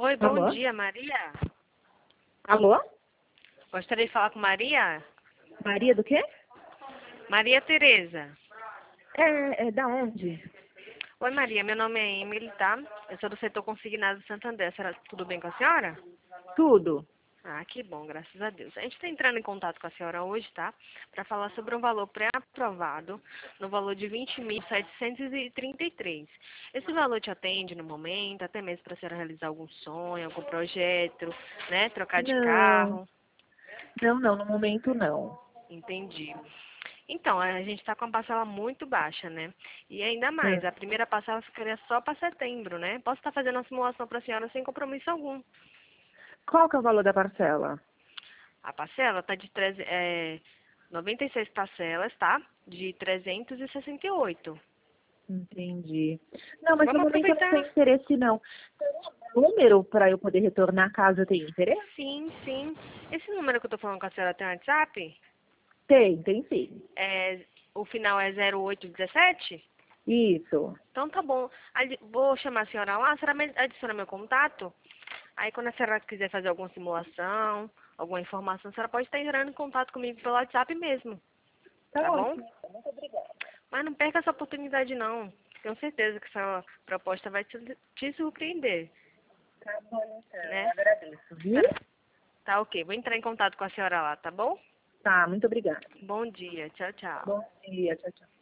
Oi, bom Alô? dia, Maria. Alô? Gostaria de falar com Maria? Maria do quê? Maria Tereza. É da onde? Oi, Maria, meu nome é Emily, tá? Eu sou do setor consignado Santander. Será tudo bem com a senhora? Tudo. Ah, que bom, graças a Deus. A gente está entrando em contato com a senhora hoje, tá? Para falar sobre um valor pré-aprovado no valor de 20.733. Esse valor te atende no momento, até mesmo para a senhora realizar algum sonho, algum projeto, né? Trocar de Não, carro. não, no momento não. Entendi. Então, a gente está com uma parcela muito baixa, né? E ainda mais, Ah, a primeira parcela ficaria só para setembro, né? Posso estar fazendo a simulação para a senhora sem compromisso algum. Qual que é o valor da parcela? A parcela está de 96 parcelas, tá? De 368. Entendi. Não, mas no Vamos momento eu não aproveitar. tenho interesse, não. Tem um número para eu poder retornar caso eu tenha interesse? Sim, sim. Esse número que eu tô falando com a senhora tem WhatsApp? Tem sim. É, o final é 0817? Isso. Então tá bom. Vou chamar a senhora lá, a senhora adiciona meu contato. Aí quando a senhora quiser fazer alguma simulação, alguma informação, a senhora pode estar entrando em contato comigo pelo WhatsApp mesmo, Tá tá bom? ótimo. Muito obrigada. Mas não perca essa oportunidade não. Tenho certeza que essa proposta vai te surpreender, Tá bom, então. né? Agradeço, viu? Senhora- Tá ok, vou entrar em contato com a senhora lá, tá bom? Tá, muito obrigada. Bom dia, tchau, tchau. Bom dia, tchau, tchau.